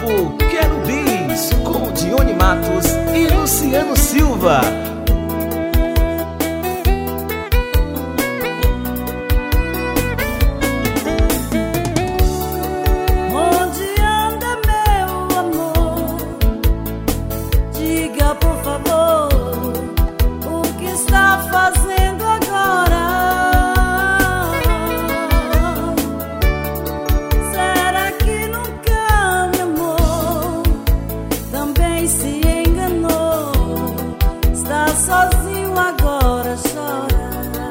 Grupo Querubins, com Dione Matos e Luciano Silva. Onde anda meu amor? Diga por favor, o que está fazendo agora? Será que nunca me amou? Também se enganou. Está sozinho agora, chora.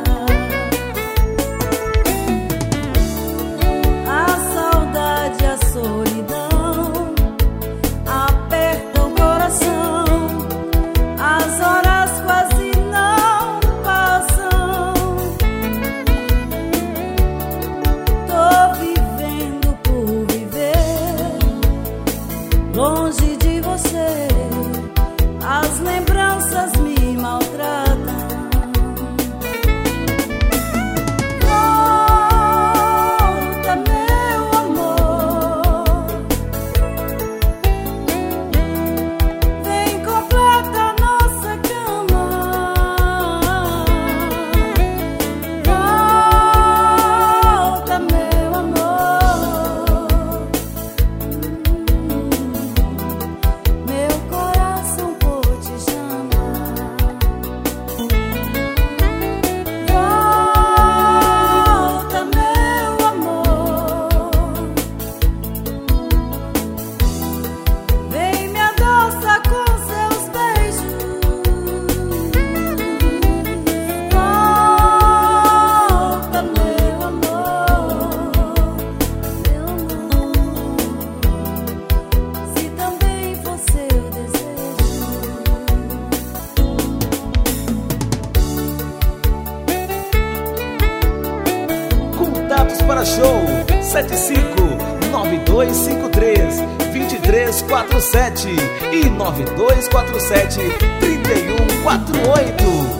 A saudade, a solidão aperta o coração. As horas quase não passam. Tô vivendo por viver longe de você. As lembranças me maltratam. Volta, meu amor. Vem, completa a nossa cama. Volta, meu amor. Meu coração por te chamar. Volta, meu amor. Vem, me adoça com seus beijos. Volta, meu amor. Meu amor, se também for seu desejo. Contatos para show 7592532347 e 92473148.